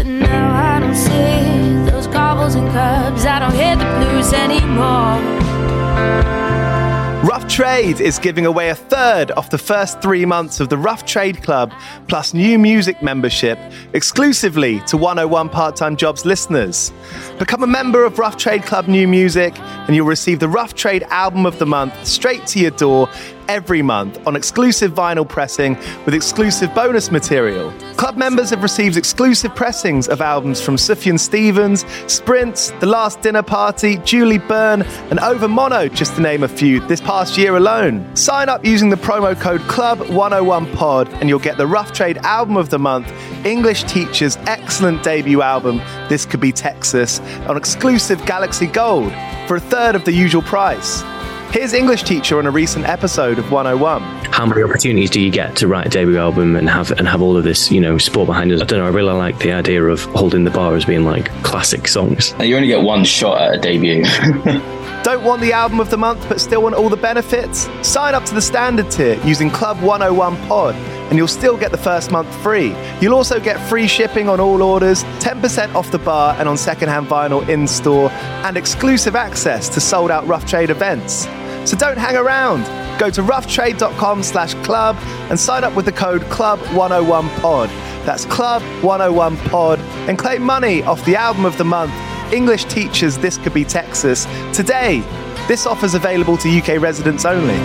But now I don't see those cobbles and curbs. I don't hear the blues anymore. Rough Trade is giving away a third off the first 3 months of the Rough Trade Club plus new music membership exclusively to 101 Part-Time Jobs listeners. Become a member of Rough Trade Club New Music and you'll receive the Rough Trade Album of the Month straight to your door every month on exclusive vinyl pressing with exclusive bonus material. Club members have received exclusive pressings of albums from Sufjan Stevens, Sprints, The Last Dinner Party, Julie Byrne and Over Mono, just to name a few, this past year alone. Sign up using the promo code CLUB101POD and you'll get the Rough Trade Album of the Month, English Teacher's excellent debut album, This Could Be Texas, on exclusive Galaxy Gold for a third of the usual price. Here's English Teacher on a recent episode of 101. How many opportunities do you get to write a debut album and have all of this, sport behind us? I don't know. I really like the idea of holding the bar as being like classic songs. You only get one shot at a debut. Don't want the album of the month but still want all the benefits? Sign up to the standard tier using Club 101 Pod and you'll still get the first month free. You'll also get free shipping on all orders, 10% off the bar and on secondhand vinyl in store, and exclusive access to sold out Rough Trade events. So don't hang around. Go to roughtrade.com/club and sign up with the code CLUB101POD. That's CLUB101POD and claim money off the album of the month, English Teachers This Could Be Texas, today. This offer's available to UK residents only.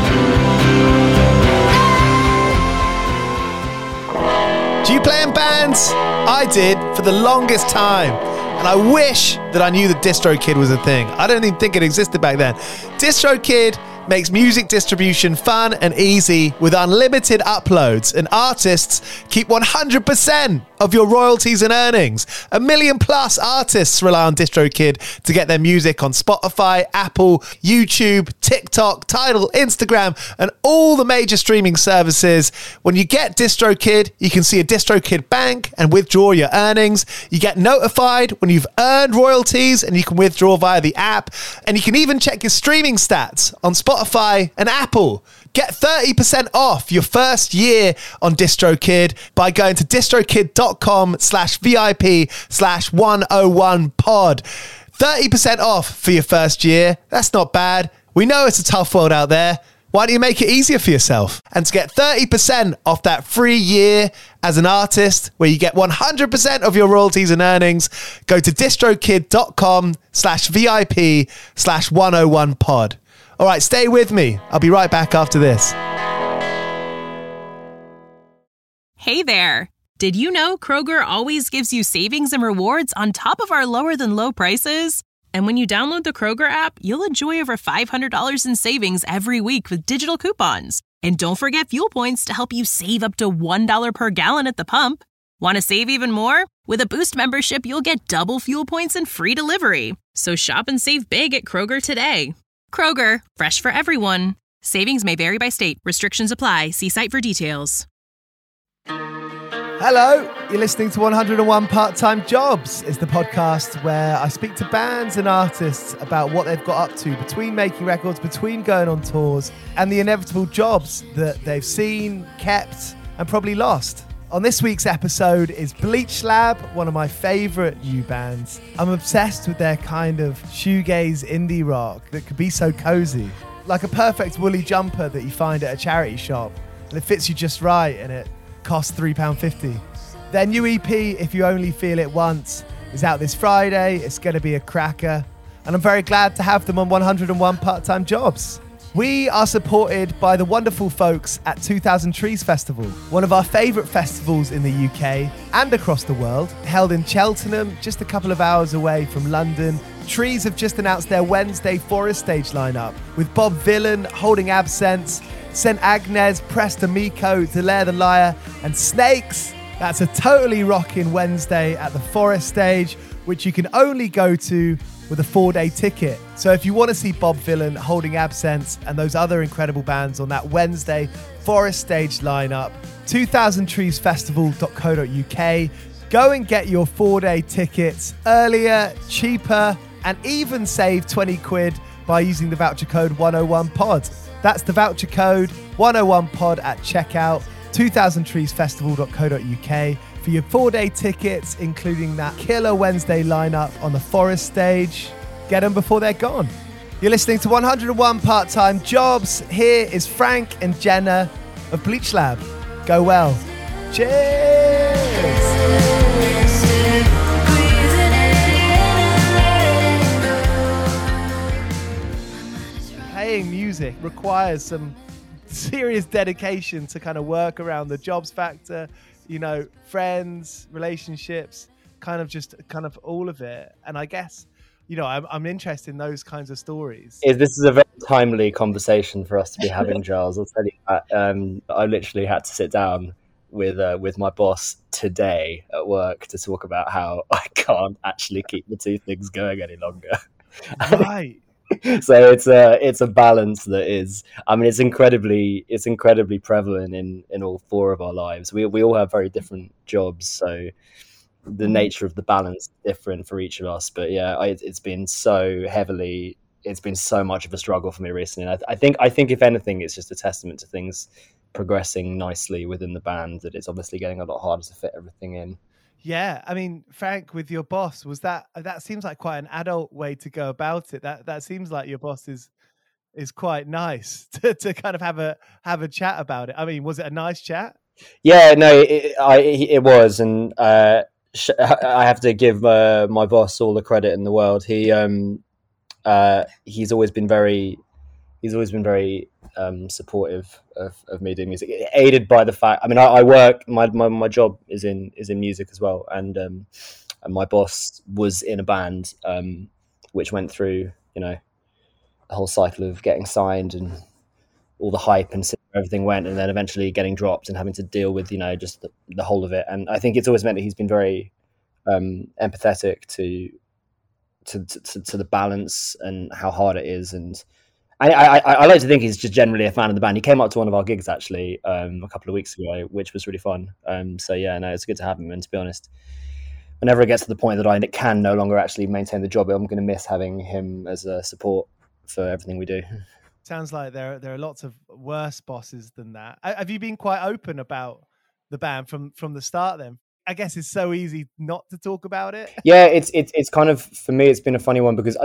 Do you play in bands? I did for the longest time. And I wish that I knew that DistroKid was a thing. I don't even think it existed back then. DistroKid makes music distribution fun and easy with unlimited uploads, and artists keep 100% of your royalties and earnings. 1 million plus artists rely on DistroKid to get their music on Spotify, Apple, YouTube, TikTok, Tidal, Instagram, and all the major streaming services. When you get DistroKid, you can see a DistroKid bank and withdraw your earnings. You get notified when you've earned royalties and you can withdraw via the app. And you can even check your streaming stats on Spotify and Apple. Get 30% off your first year on DistroKid by going to distrokid.com/VIP/101pod. 30% off for your first year. That's not bad. We know it's a tough world out there. Why don't you make it easier for yourself? And to get 30% off that free year as an artist, where you get 100% of your royalties and earnings, go to distrokid.com/VIP/101pod. All right, stay with me. I'll be right back after this. Hey there. Did you know Kroger always gives you savings and rewards on top of our lower than low prices? And when you download the Kroger app, you'll enjoy over $500 in savings every week with digital coupons. And don't forget fuel points to help you save up to $1 per gallon at the pump. Want to save even more? With a Boost membership, you'll get double fuel points and free delivery. So shop and save big at Kroger today. Kroger, fresh for everyone. Savings may vary by state. Restrictions apply. See site for details. Hello, you're listening to 101 Part-Time Jobs. It's the podcast where I speak to bands and artists about what they've got up to between making records, between going on tours, and the inevitable jobs that they've seen, kept, and probably lost. On this week's episode is Bleach Lab, one of my favourite new bands. I'm obsessed with their kind of shoegaze indie rock that could be so cozy. Like a perfect woolly jumper that you find at a charity shop. And it fits you just right and it costs £3.50. Their new EP, If You Only Feel It Once, is out this Friday. It's going to be a cracker. And I'm very glad to have them on 101 Part-Time Jobs. We are supported by the wonderful folks at 2000 Trees Festival, one of our favourite festivals in the UK and across the world, held in Cheltenham, just a couple of hours away from London. Trees have just announced their Wednesday Forest Stage lineup, with Bob Vylan, Holding Absence, St Agnes, Presta Miko, Delaire the Liar, and Snakes. That's a totally rocking Wednesday at the Forest Stage, which you can only go to with a 4-day ticket. So if you want to see Bob Vylan, Holding Absence, and those other incredible bands on that Wednesday Forest Stage lineup, 2000treesfestival.co.uk. Go and get your 4-day tickets earlier, cheaper, and even save 20 quid by using the voucher code 101pod. That's the voucher code 101pod at checkout, 2000treesfestival.co.uk For your 4-day tickets, including that killer Wednesday lineup on the Forest stage, get them before they're gone. You're listening to 101 Part-Time Jobs. Here is Frank and Jenna of Bleach Lab. Go well. Cheers! Playing music requires some serious dedication to kind of work around the jobs factor, you know, friends, relationships, kind of all of it. And I guess, you know, I'm interested in those kinds of stories. This is a very timely conversation for us to be having, Giles. I'll tell you that. I literally had to sit down with my boss today at work to talk about how I can't actually keep the two things going any longer. Right. So it's a balance that is, I mean, it's incredibly prevalent in all four of our lives. We all have very different jobs, so the nature of the balance is different for each of us. But yeah, it's been so much of a struggle for me recently. And I think if anything, it's just a testament to things progressing nicely within the band, that it's obviously getting a lot harder to fit everything in. Yeah, I mean, Frank, with your boss, was that seems like quite an adult way to go about it. That seems like your boss is quite nice to kind of have a chat about it. I mean, was it a nice chat? Yeah, no, it was, and I have to give my boss all the credit in the world. He's always been very supportive of me doing music, aided by the fact, I mean, I work, my job is in music as well, and my boss was in a band which went through, you know, the whole cycle of getting signed and all the hype and everything went, and then eventually getting dropped and having to deal with, you know, just the whole of it. And I think it's always meant that he's been very empathetic to the balance and how hard it is. And I like to think he's just generally a fan of the band. He came up to one of our gigs actually a couple of weeks ago, which was really fun. So yeah, no, it's good to have him. And to be honest, whenever it gets to the point that I can no longer actually maintain the job, I'm going to miss having him as a support for everything we do. Sounds like there are lots of worse bosses than that. Have you been quite open about the band from the start then? I guess it's so easy not to talk about it. Yeah, it's kind of, for me, it's been a funny one because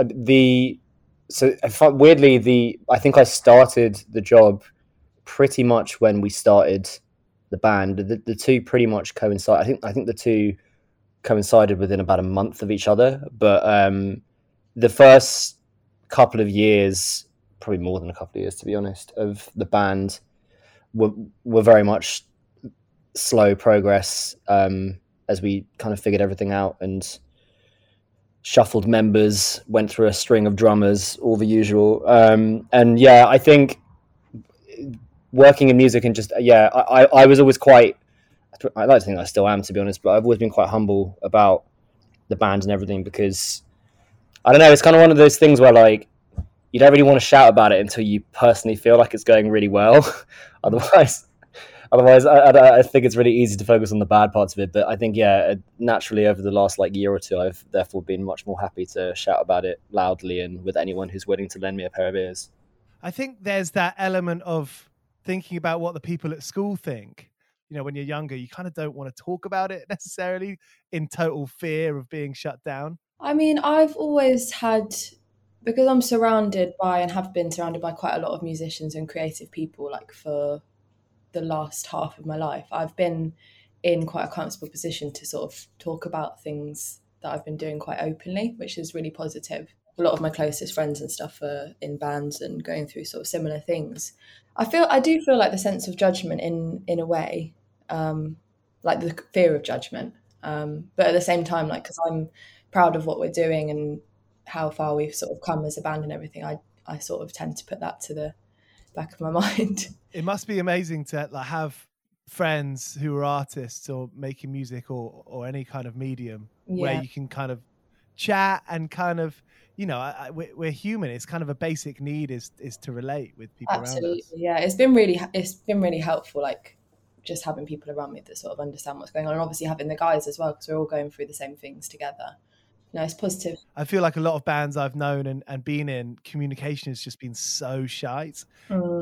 weirdly, I think I started the job pretty much when we started the band. The two pretty much coincide. I think the two coincided within about a month of each other. But the first couple of years, probably more than a couple of years to be honest, of the band were very much slow progress as we kind of figured everything out and shuffled members, went through a string of drummers, all the usual. And yeah, I think working in music and just, yeah, I was always quite, I like to think I still am, to be honest, but I've always been quite humble about the band and everything because, I don't know, it's kind of one of those things where like, you don't really want to shout about it until you personally feel like it's going really well. Otherwise, I think it's really easy to focus on the bad parts of it. But I think, yeah, naturally over the last like year or two, I've therefore been much more happy to shout about it loudly and with anyone who's willing to lend me a pair of ears. I think there's that element of thinking about what the people at school think. You know, when you're younger, you kind of don't want to talk about it necessarily in total fear of being shut down. I mean, I've always had, because I'm surrounded by and have been surrounded by quite a lot of musicians and creative people, like for the last half of my life, I've been in quite a comfortable position to sort of talk about things that I've been doing quite openly, which is really positive. A lot of my closest friends and stuff are in bands and going through sort of similar things. I do feel like the sense of judgment in a way, like the fear of judgment. But at the same time, like, because I'm proud of what we're doing and how far we've sort of come as a band and everything, I sort of tend to put that to the back of my mind. It must be amazing to like have friends who are artists or making music or any kind of medium where you can kind of chat and kind of, you know, we're human. It's kind of a basic need is to relate with people around us. Yeah, it's been really helpful, like just having people around me that sort of understand what's going on, and obviously having the guys as well, because we're all going through the same things together. No, it's positive. I feel like a lot of bands I've known and been in, communication has just been so shite.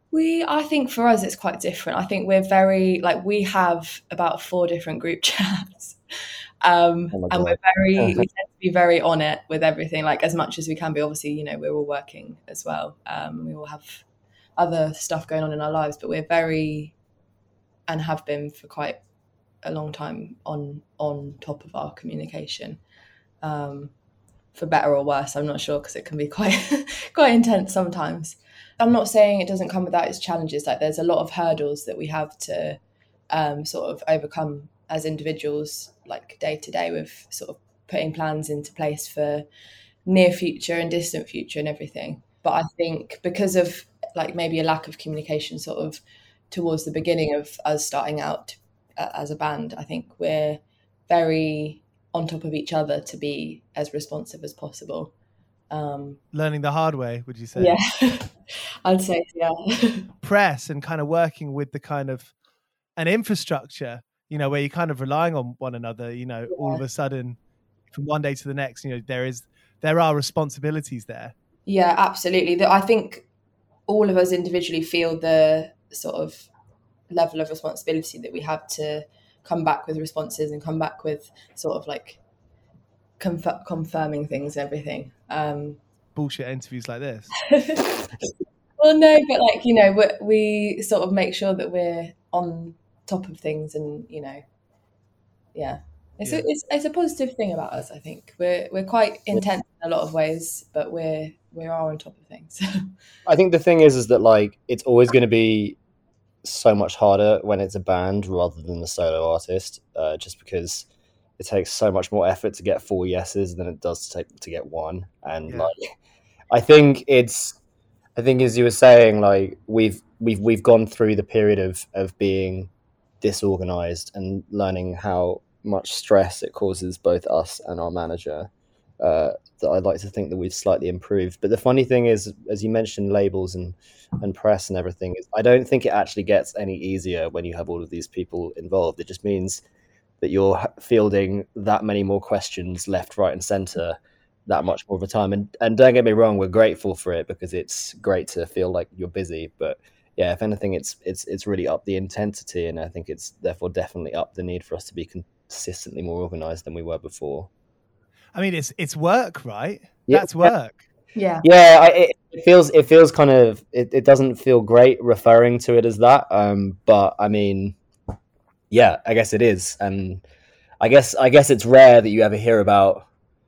I think for us it's quite different. I think we're very, like, we have about 4 different group chats. And we tend to be very on it with everything, like as much as we can be. Obviously, you know, we're all working as well. We all have other stuff going on in our lives, but we're very, and have been for quite a long time, on top of our communication, for better or worse. I'm not sure, because it can be quite intense sometimes. I'm not saying it doesn't come without its challenges. Like, there's a lot of hurdles that we have to sort of overcome as individuals, like day to day, with sort of putting plans into place for near future and distant future and everything. But I think because of like maybe a lack of communication sort of towards the beginning of us starting out as a band, I think we're very on top of each other to be as responsive as possible. Learning the hard way, would you say? Yeah, I'd say, yeah. Press and kind of working with the kind of an infrastructure, you know, where you're kind of relying on one another, you know, all of a sudden from one day to the next, you know, there are responsibilities there. Yeah, absolutely. I think all of us individually feel the sort of level of responsibility that we have to come back with responses and come back with sort of like confirming things and everything. Bullshit interviews like this. Well, no, but like, you know, we sort of make sure that we're on top of things, and you know, it's a positive thing about us. I think we're quite intense in a lot of ways, but we are on top of things. I think the thing is that like it's always going to be so much harder when it's a band rather than a solo artist, just because it takes so much more effort to get 4 yeses than it does to get 1. And like, I think as you were saying, like we've gone through the period of being disorganized and learning how much stress it causes both us and our manager, that I'd like to think that we've slightly improved. But the funny thing is, as you mentioned, labels and press and everything, is I don't think it actually gets any easier when you have all of these people involved. It just means that you're fielding that many more questions left, right and center that much more of a time. And don't get me wrong, we're grateful for it, because it's great to feel like you're busy. But yeah, if anything, it's really upped the intensity, and I think it's therefore definitely upped the need for us to be consistently more organized than we were before. I mean, it's work, right? Yeah, that's work. Yeah. It feels kind of, it doesn't feel great referring to it as that. But I mean, yeah, I guess it is. And I guess it's rare that you ever hear about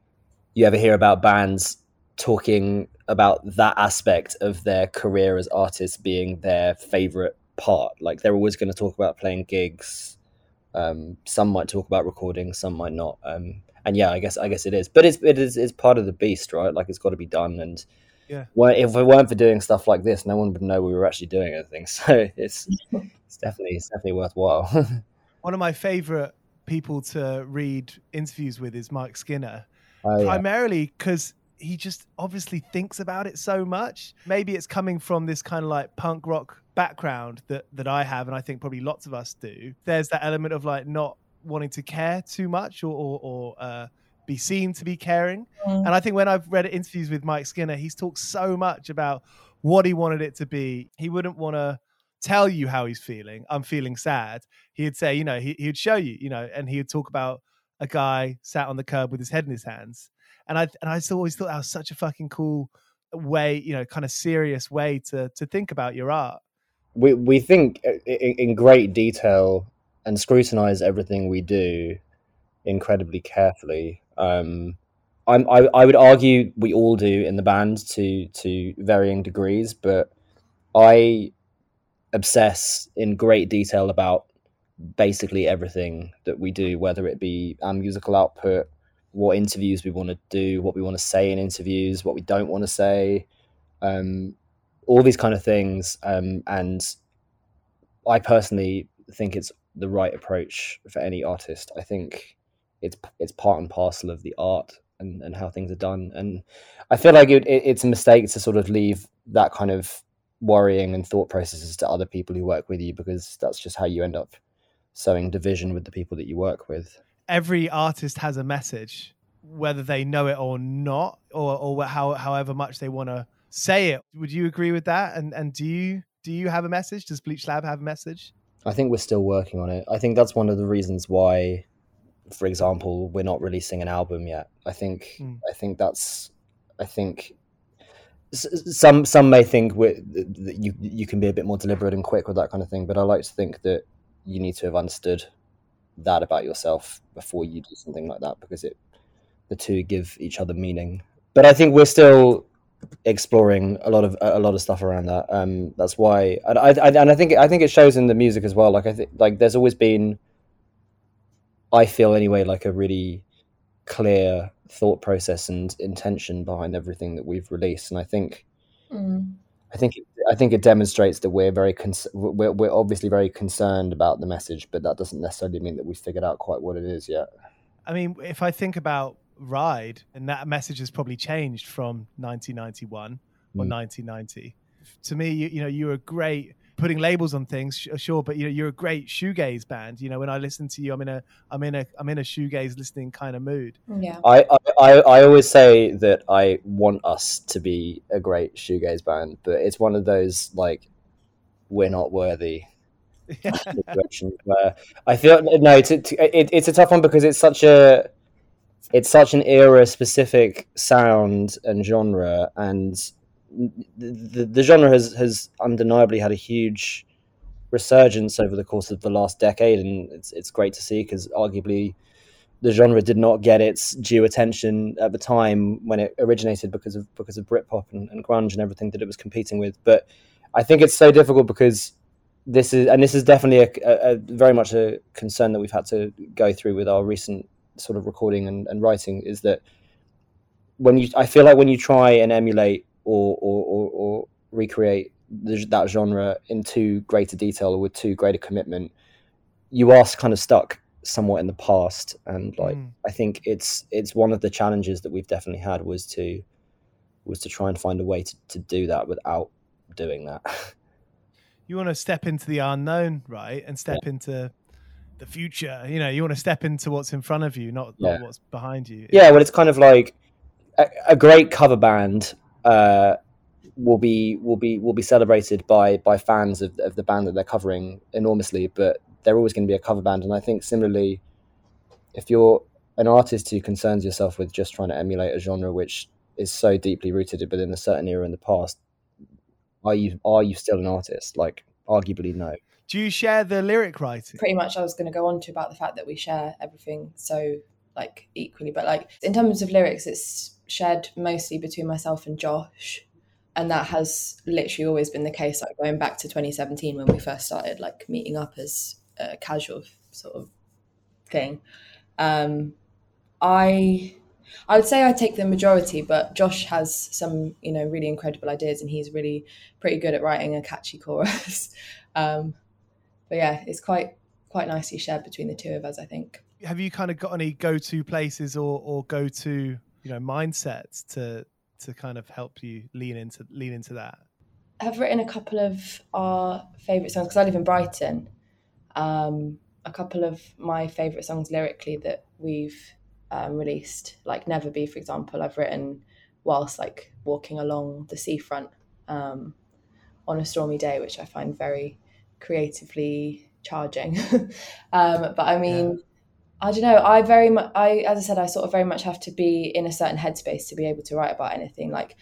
bands talking about that aspect of their career as artists being their favorite part. Like, they're always going to talk about playing gigs. Some might talk about recording, some might not. And yeah, I guess it is, but it's part of the beast, right? Like, it's got to be done. And if it weren't for doing stuff like this, no one would know we were actually doing anything. So it's definitely worthwhile. One of my favorite people to read interviews with is Mike Skinner, primarily because he just obviously thinks about it so much. Maybe it's coming from this kind of like punk rock background that I have, and I think probably lots of us do. There's that element of like not wanting to care too much or be seen to be caring. And I think when I've read interviews with Mike Skinner, he's talked so much about what he wanted it to be. He wouldn't want to tell you how he's feeling. I'm feeling sad. He'd say, you know, he'd show you, you know, and he would talk about a guy sat on the curb with his head in his hands. And I always thought that was such a fucking cool way, you know, kind of serious way to think about your art. We think in great detail and scrutinize everything we do incredibly carefully. I would argue we all do in the band to varying degrees, but I obsess in great detail about basically everything that we do, whether it be our musical output, what interviews we want to do, what we want to say in interviews, what we don't want to say, all these kind of things. And I personally think it's the right approach for any artist. I think it's part and parcel of the art and how things are done. And I feel like it's a mistake to sort of leave that kind of worrying and thought processes to other people who work with you, because that's just how you end up sowing division with the people that you work with. Every artist has a message, whether they know it or not, or however much they want to say it. Would you agree with that? And do you Do you have a message? Does Bleach Lab have a message? I think we're still working on it. I think that's one of the reasons why, for example, we're not releasing an album yet. I think some may think that you can be a bit more deliberate and quick with that kind of thing, but I like to think that you need to have understood that about yourself before you do something like that, because the two give each other meaning. But I think we're still exploring a lot of stuff around that. That's why, and I think it shows in the music as well. Like I think like there's always been, I feel anyway, like a really clear thought process and intention behind everything that we've released, and I think it demonstrates that we're obviously very concerned about the message, but that doesn't necessarily mean that we've figured out quite what it is yet. I mean, if I think about Ride, and that message has probably changed from 1991 or 1990. To me, you were great putting labels on things, sure, but you're a great shoegaze band. When I listen to you, I'm in a shoegaze listening kind of mood. Yeah. I always say that I want us to be a great shoegaze band, but it's one of those like we're not worthy situations where I feel it's a tough one because it's such an era specific sound and genre, and the genre has undeniably had a huge resurgence over the course of the last decade, and it's great to see, because arguably the genre did not get its due attention at the time when it originated because of Britpop and grunge and everything that it was competing with. But I think it's so difficult because this is definitely a very much a concern that we've had to go through with our recent sort of recording and writing, is that I feel like when you try and emulate or recreate that genre in too greater detail or with too great a commitment, you are kind of stuck somewhat in the past. And I think it's one of the challenges that we've definitely had was to try and find a way to do that without doing that. You want to step into the unknown, right? And step into the future. You want to step into what's in front of you, not what's behind you. Yeah, well, it's kind of like a great cover band will be celebrated by fans of the band that they're covering enormously, but they're always going to be a cover band. And I think similarly, if you're an artist who concerns yourself with just trying to emulate a genre which is so deeply rooted within a certain era in the past, are you still an artist? Like, arguably no. Do you share the lyric writing? Pretty much. I was going to go on to about the fact that we share everything so like equally, but like in terms of lyrics, it's shared mostly between myself and Josh, and that has literally always been the case, like going back to 2017 when we first started like meeting up as a casual sort of thing. I would say I take the majority, but Josh has some, really incredible ideas, and he's really pretty good at writing a catchy chorus. But yeah, it's quite nicely shared between the two of us, I think. Have you kind of got any go-to places or go-to, mindsets to kind of help you lean into that? I've written a couple of our favourite songs, because I live in Brighton. A couple of my favourite songs lyrically that we've released, like Never Be, for example, I've written whilst like walking along the seafront on a stormy day, which I find very creatively charging. But I mean, I don't know, as I said, I sort of very much have to be in a certain headspace to be able to write about anything. Like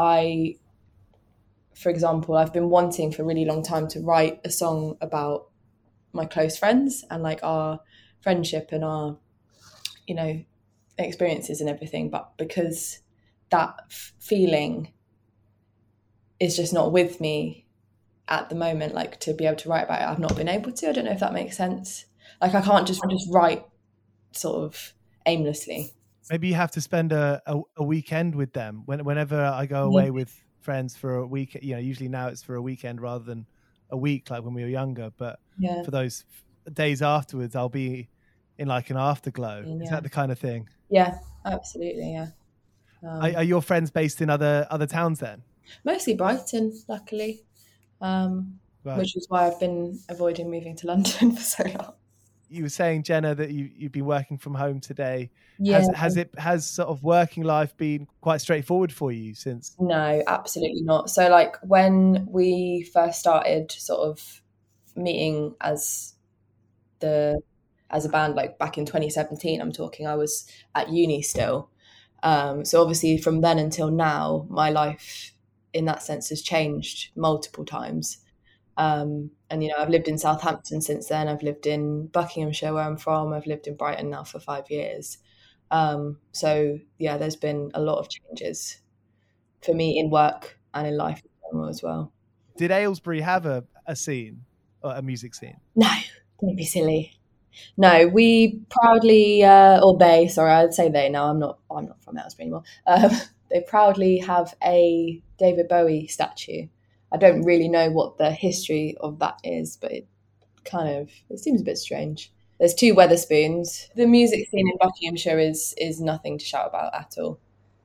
for example, I've been wanting for a really long time to write a song about my close friends and like our friendship and our, experiences and everything. But because that feeling is just not with me at the moment, like to be able to write about it, I've not been able to. I don't know if that makes sense. Like I can't just write sort of aimlessly. Maybe you have to spend a weekend with them. Whenever I go away with friends for a week, usually now it's for a weekend rather than a week like when we were younger. But for those days afterwards, I'll be in like an afterglow. Is that the kind of thing? Yeah, absolutely. Yeah. Are your friends based in other towns then? Mostly Brighton, luckily, right. Which is why I've been avoiding moving to London for so long. you were saying, Jenna, that you've been working from home today. Yeah. Has sort of working life been quite straightforward for you since? No, absolutely not. So like when we first started sort of meeting as a band, like back in 2017, I'm talking, I was at uni still. So obviously from then until now, my life in that sense has changed multiple times. And, you know, I've lived in Southampton since then. I've lived in Buckinghamshire, where I'm from. I've lived in Brighton now for 5 years. So, yeah, there's been a lot of changes for me in work and in life in general as well. Did Aylesbury have a scene, or a music scene? No, don't be silly. No, we proudly, I'd say they now. I'm not from Aylesbury anymore. They proudly have a David Bowie statue. I don't really know what the history of that is, but it seems a bit strange. There's 2 Wetherspoons. The music scene in Buckinghamshire is nothing to shout about at all.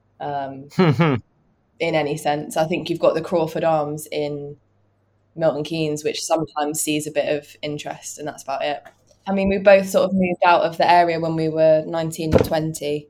In any sense. I think you've got the Crawford Arms in Milton Keynes, which sometimes sees a bit of interest, and that's about it. I mean, we both sort of moved out of the area when we were 19 or 20,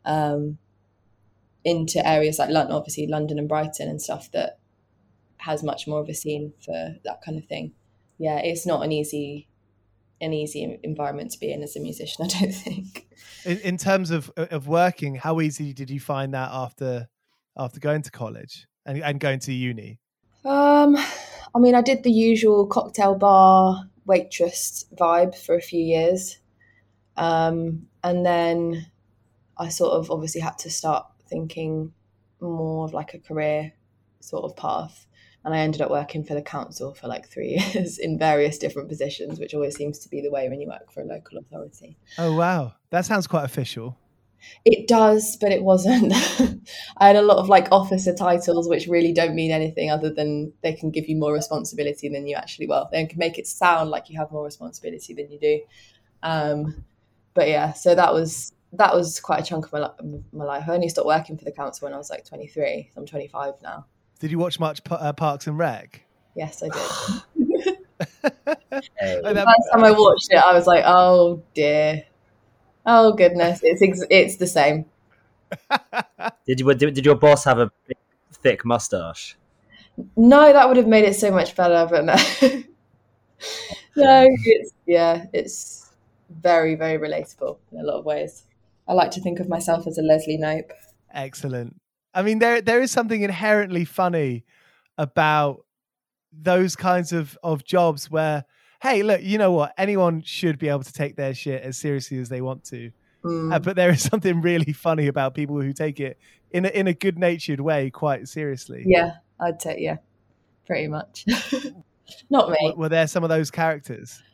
into areas like London, obviously London and Brighton and stuff that has much more of a scene for that kind of thing. Yeah, it's not an easy environment to be in as a musician, I don't think. In terms of working, how easy did you find that after going to college and going to uni? I mean, I did the usual cocktail bar waitress vibe for a few years. And then I sort of obviously had to start thinking more of like a career sort of path. And I ended up working for the council for like 3 years in various different positions, which always seems to be the way when you work for a local authority. Oh, wow. That sounds quite official. It does, but it wasn't. I had a lot of like officer titles, which really don't mean anything other than they can give you more responsibility than you actually, they can make it sound like you have more responsibility than you do. But yeah, so that was quite a chunk of my life. I only stopped working for the council when I was like 23. So I'm 25 now. Did you watch much Parks and Rec? Yes, I did. The first time I watched it, I was like, oh dear. Oh goodness, it's the same. Did your boss have a big, thick mustache? No, that would have made it so much better, but no. No, it's very, very relatable in a lot of ways. I like to think of myself as a Leslie Knope. Excellent. I mean, there is something inherently funny about those kinds of jobs where, hey, look, you know what? Anyone should be able to take their shit as seriously as they want to. But there is something really funny about people who take it in a good-natured way quite seriously. Yeah, I'd say, yeah, pretty much. Not me. Were there some of those characters?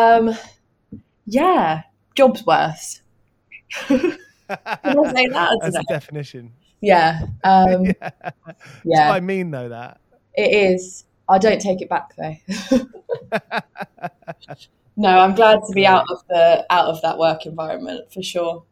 Yeah, jobs worse. Can I say that? That's a definition. Yeah. Yeah. That's what I mean, though, that. It is. I don't take it back, though. No, I'm glad to be out of that work environment for sure.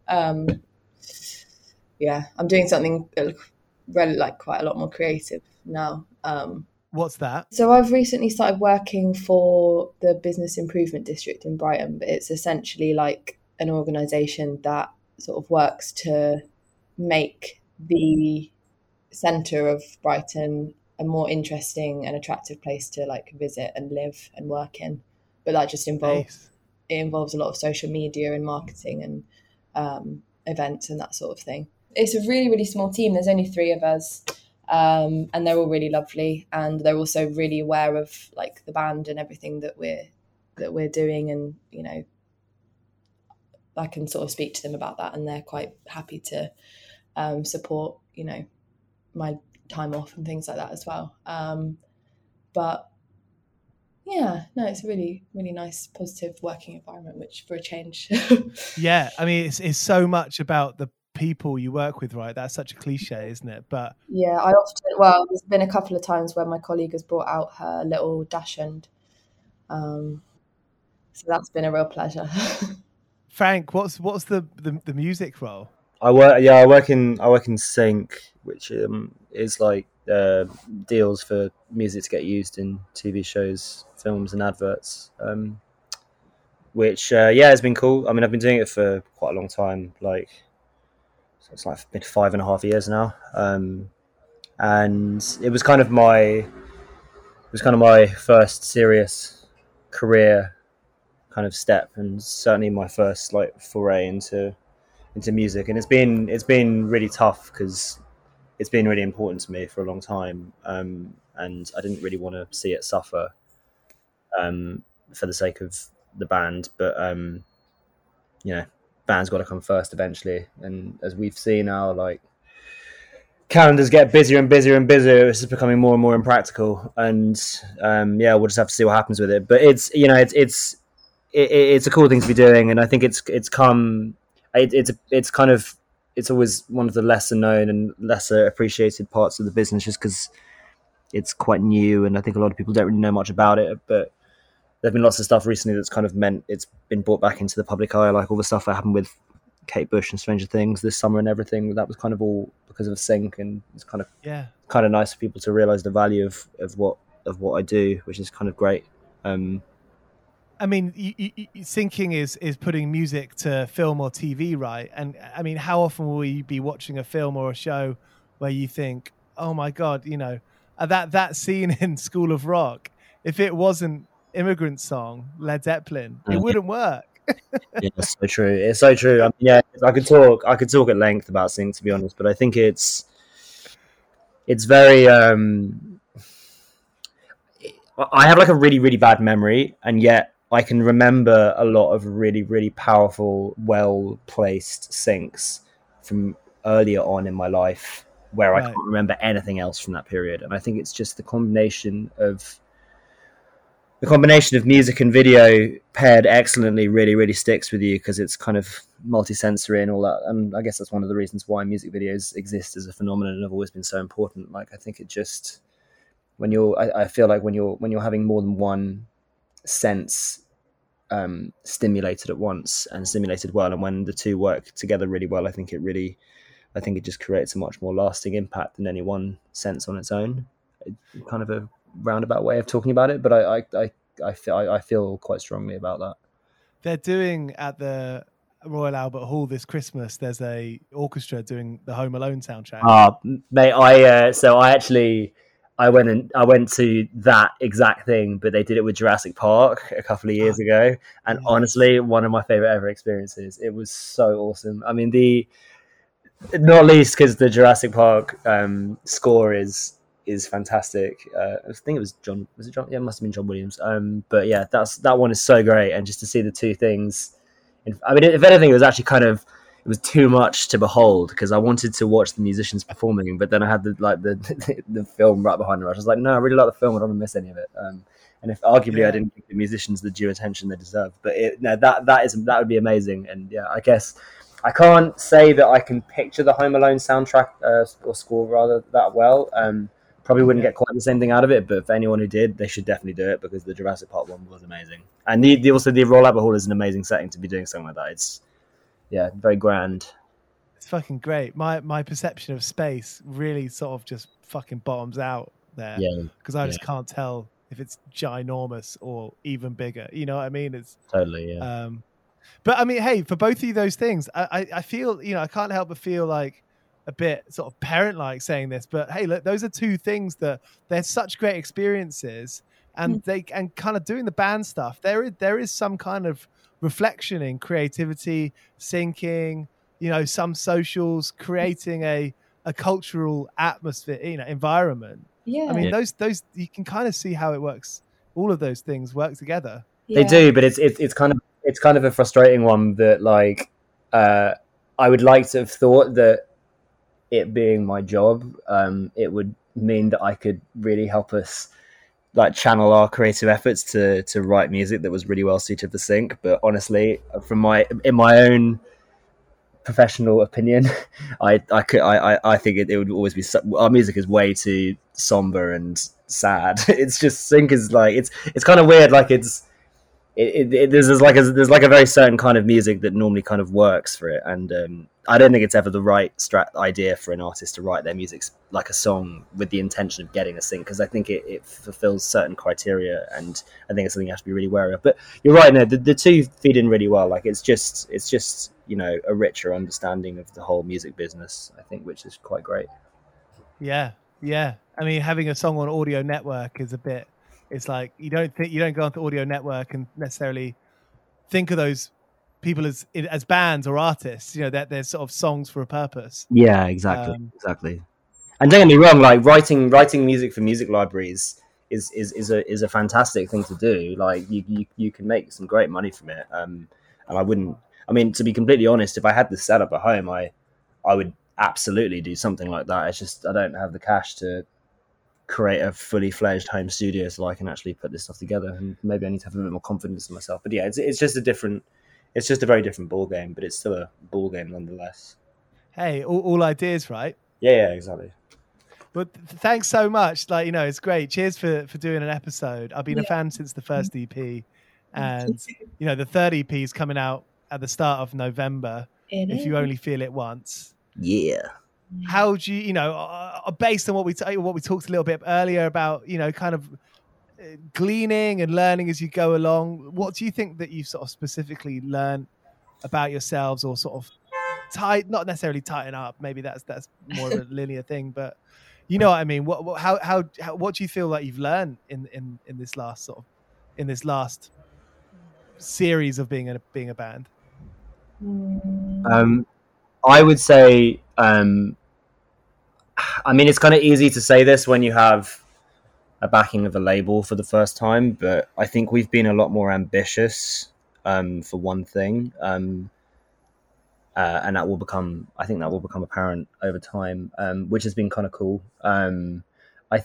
Yeah, I'm doing something really like quite a lot more creative now. What's that? So I've recently started working for the Business Improvement District in Brighton, but it's essentially like an organisation that sort of works to make the centre of Brighton a more interesting and attractive place to like visit and live and work in. But that just involves a lot of social media and marketing and events and that sort of thing. It's a really, really small team. There's only 3 of us, and they're all really lovely, and they're also really aware of like the band and everything that we're doing, and you know, I can sort of speak to them about that, and they're quite happy to support, you know, my time off and things like that as well. But yeah, no, it's a really, really nice, positive working environment, which for a change. Yeah, I mean, it's so much about the people you work with, right? That's such a cliche, isn't it? But yeah, there's been a couple of times where my colleague has brought out her little dachshund. So that's been a real pleasure. Frank, what's the music role? I work in Sync, which is like deals for music to get used in TV shows, films, and adverts. which has been cool. I mean, I've been doing it for quite a long time, like so it's like been 5.5 years now, and it was kind of my first serious career kind of step, and certainly my first like foray into music. And it's been really tough because it's been really important to me for a long time, and I didn't really want to see it suffer for the sake of the band. But band's got to come first eventually, and as we've seen now, like calendars get busier and busier and busier. It's just becoming more and more impractical, and we'll just have to see what happens with it. But it's a cool thing to be doing, and I think it's always one of the lesser known and lesser appreciated parts of the business, just because it's quite new, and I think a lot of people don't really know much about it. But there've been lots of stuff recently that's kind of meant it's been brought back into the public eye, like all the stuff that happened with Kate Bush and Stranger Things this summer and everything. That was kind of all because of Sync, and it's kind of nice for people to realize the value of what I do, which is kind of great. I mean, syncing is putting music to film or TV, right? And I mean, how often will you be watching a film or a show where you think, oh my God, that scene in School of Rock, if it wasn't Immigrant Song, Led Zeppelin, it wouldn't work. Yeah, it's so true. It's so true. I mean, I could talk at length about Sync, to be honest, but I think it's very. I have like a really, really bad memory, and yet I can remember a lot of really, really powerful, well-placed syncs from earlier on in my life where I can't remember anything else from that period. And I think it's just the combination of music and video paired excellently really, really sticks with you, because it's kind of multi-sensory and all that. And I guess that's one of the reasons why music videos exist as a phenomenon and have always been so important. Like, I think it just, I feel like when you're having more than one sense stimulated at once and stimulated well, and when the two work together really well, I think it just creates a much more lasting impact than any one sense on its own. Kind of a roundabout way of talking about it, but I feel quite strongly about that. They're doing at the Royal Albert Hall this Christmas, there's a orchestra doing the Home Alone soundtrack. Mate, I went to that exact thing, but they did it with Jurassic Park a couple of years ago, and honestly, one of my favorite ever experiences. It was so awesome. I mean, not least because the Jurassic Park score is fantastic. I think it was John. Was it John? Yeah, it must have been John Williams. But yeah, that one is so great, and just to see the two things. I mean, if anything, it was actually it was too much to behold, because I wanted to watch the musicians performing, but then I had the film right behind me. I was like, no, I really like the film. I don't want to miss any of it. And if arguably I didn't give the musicians the due attention they deserve, but that would be amazing. And yeah, I guess I can't say that I can picture the Home Alone soundtrack or score rather that well. Probably wouldn't get quite the same thing out of it, but for anyone who did, they should definitely do it, because the Jurassic Park one was amazing. And also the Royal Albert Hall is an amazing setting to be doing something like that. It's very grand. It's fucking great. My perception of space really sort of just fucking bottoms out there. Yeah. Because I just can't tell if it's ginormous or even bigger. You know what I mean? It's totally, yeah. But I mean, hey, for both of those things, I feel, I can't help but feel like a bit sort of parent-like saying this, but hey, look, those are two things that they're such great experiences, and and kind of doing the band stuff. There is some kind of reflection in creativity, syncing, some socials, creating a cultural atmosphere, environment. Yeah. I mean, those you can kind of see how it works. All of those things work together. Yeah. They do, but it's kind of a frustrating one that, like, I would like to have thought that it being my job, it would mean that I could really help us like channel our creative efforts to write music that was really well suited for Sync. But honestly, in my own professional opinion, I think it would always be, our music is way too somber and sad. It's just, Sync is like, it's kind of weird. Like it's there's like a very certain kind of music that normally kind of works for it, and I don't think it's ever the right idea for an artist to write their music like a song with the intention of getting a sync, because I think it fulfills certain criteria, and I think it's something you have to be really wary of. But you're right, no, the two feed in really well. Like it's just a richer understanding of the whole music business, I think, which is quite great. Yeah. I mean, having a song on Audio Network is a bit. It's like you don't go onto Audio Network and necessarily think of those people as bands or artists. That they're sort of songs for a purpose. Yeah, exactly. And don't get me wrong, like writing music for music libraries is a fantastic thing to do. Like you can make some great money from it. And to be completely honest, if I had this set up at home, I would absolutely do something like that. It's just I don't have the cash to create a fully fledged home studio so I can actually put this stuff together, and maybe I need to have a bit more confidence in myself. But yeah, it's just a very different ball game, but it's still a ball game nonetheless. Hey, all ideas, right? Yeah, exactly. But thanks so much. It's great. Cheers for doing an episode. I've been a fan since the first EP, and the third EP is coming out at the start of November. If You Only Feel It Once. Yeah. How do you, based on what we talked a little bit earlier about, kind of gleaning and learning as you go along, what do you think that you've sort of specifically learned about yourselves, or sort of not necessarily tighten up? Maybe that's more of a linear thing, but you know what I mean? What do you feel like you've learned in this last series of being a band? I would say, it's kind of easy to say this when you have a backing of a label for the first time, but I think we've been a lot more ambitious, for one thing, and that will become apparent over time, which has been kind of cool. I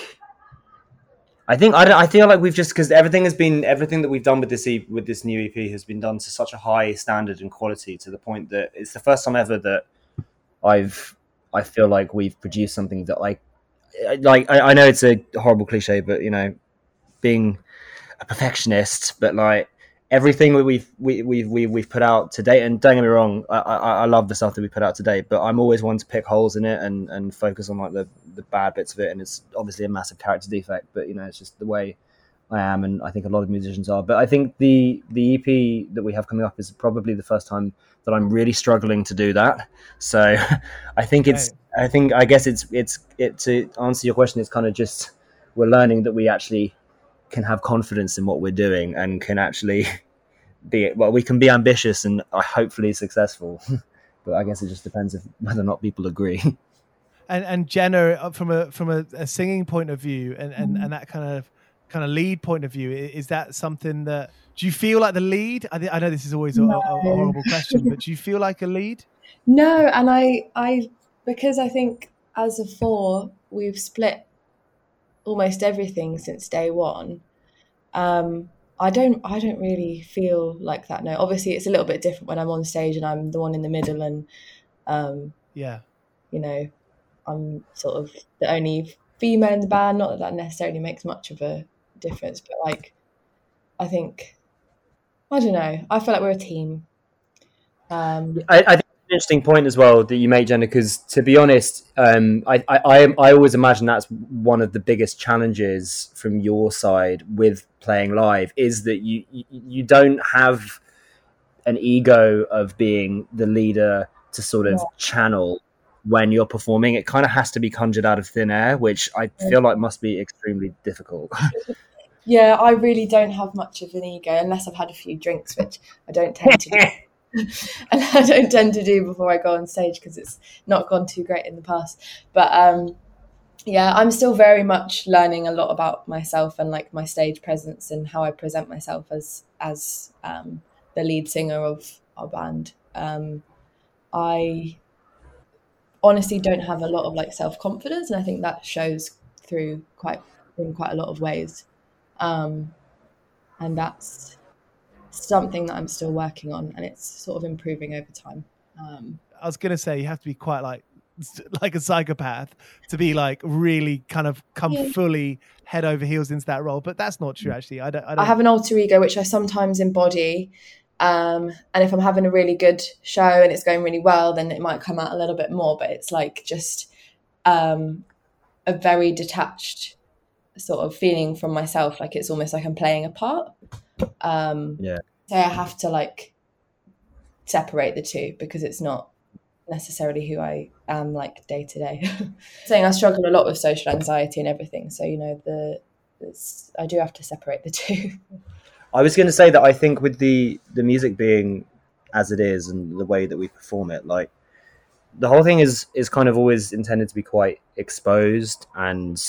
feel like we've just, because everything that we've done with this new EP has been done to such a high standard and quality, to the point that it's the first time ever that I feel like we've produced something that I know it's a horrible cliche, but being a perfectionist, but like everything that we've put out to date, and don't get me wrong, I love the stuff that we put out to date, but I'm always one to pick holes in it and focus on like the bad bits of it, and it's obviously a massive character defect, but it's just the way I am, and I think a lot of musicians are. But I think the EP that we have coming up is probably the first time that I'm really struggling to do that. So I think I guess it's to answer your question, it's kind of just we're learning that we actually can have confidence in what we're doing, and can actually we can be ambitious and hopefully successful. But I guess it just depends whether or not people agree. And Jenna, from a singing point of view, and that kind of lead point of view, is that something that, do you feel like the lead? I know this is always a horrible question, but do you feel like a lead? No, and I because I think as a four we've split almost everything since day one. I don't really feel like that. No, obviously it's a little bit different when I'm on stage and I'm the one in the middle, and I'm sort of the only female in the band. Not that necessarily makes much of a difference, but like I think, I don't know, I feel like we're a team. I think an interesting point as well that you make, Jenna, because to be honest, I always imagine that's one of the biggest challenges from your side with playing live, is that you don't have an ego of being the leader to sort of channel when you're performing. It kind of has to be conjured out of thin air, which I feel like must be extremely difficult. Yeah, I really don't have much of an ego unless I've had a few drinks, which I don't tend to do. And I don't tend to do before I go on stage because it's not gone too great in the past. But I'm still very much learning a lot about myself and like my stage presence and how I present myself as the lead singer of our band. I honestly don't have a lot of like self-confidence, and I think that shows through in quite a lot of ways. And that's something that I'm still working on, and it's sort of improving over time. I was going to say you have to be quite like like a psychopath to be like really kind of come fully head over heels into that role. But that's not true, actually. I don't. I have an alter ego which I sometimes embody, and if I'm having a really good show and it's going really well, then it might come out a little bit more. But it's like just a very detached sort of feeling from myself. Like it's almost like I'm playing a part. So I have to like separate the two because it's not necessarily who I am like day to day. Saying I struggle a lot with social anxiety and everything, so you know I do have to separate the two. I was going to say that I think with the music being as it is and the way that we perform it, like the whole thing is kind of always intended to be quite exposed and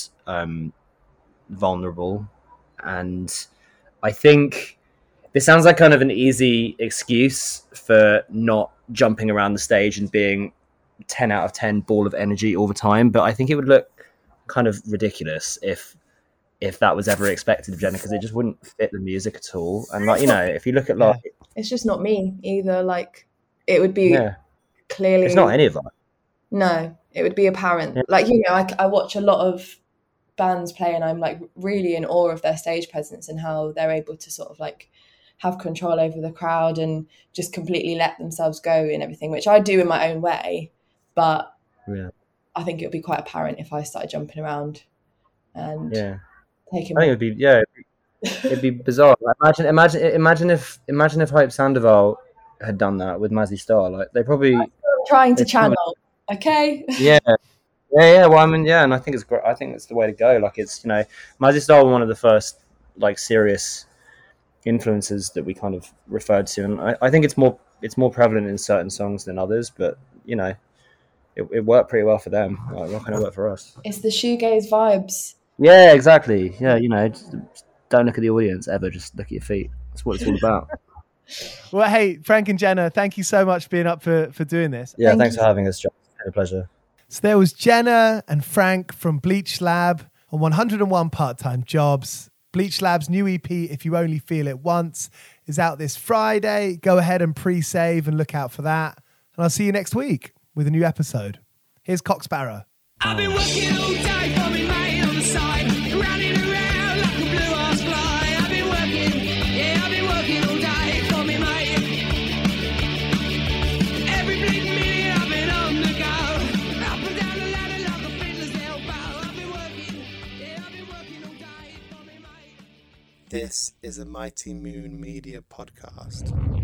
vulnerable, and I think this sounds like kind of an easy excuse for not jumping around the stage and being 10 out of 10 ball of energy all the time. But I think it would look kind of ridiculous if that was ever expected of Jenna, because it just wouldn't fit the music at all. And like, you know, if you look at like... It's just not me either. Like it would be clearly... It's not any of that. No, it would be apparent. Yeah. Like, you know, I watch a lot of bands play and I'm like really in awe of their stage presence and how they're able to sort of like have control over the crowd and just completely let themselves go in everything, which I do in my own way. But I think it would be quite apparent if I started jumping around and taking. I think it'd be bizarre. Imagine if Hope Sandoval had done that with Mazzy Star. Like they probably trying to channel. Okay. Yeah. Well, I mean, and I think it's great. I think it's the way to go. Like it's, you know, Mazzy Star was one of the first like serious influences that we kind of referred to, and I think it's more prevalent in certain songs than others, but you know it worked pretty well for them. Like, what kind of work for us? It's the shoegaze vibes. Yeah, exactly. Yeah, you know, just don't look at the audience ever, just look at your feet. That's what it's all about. Well, hey, Frank and Jenna, thank you so much for being up for doing this. Yeah, thanks for having us, John. It's been a pleasure. So there was Jenna and Frank from Bleach Lab on 101 Part-Time Jobs. Bleach Lab's new EP, If You Only Feel It Once, is out this Friday. Go ahead and pre-save and look out for that. And I'll see you next week with a new episode. Here's Cock Sparrow. I've been working all day for me mate on the side, running around like a blue-ass fly. I've been working all day for me mate. Every bleeding minute I've been on the go, up and down the ladder like a fiddler's elbow. I've been working all day for me mate. This is a Mighty Moon Media podcast.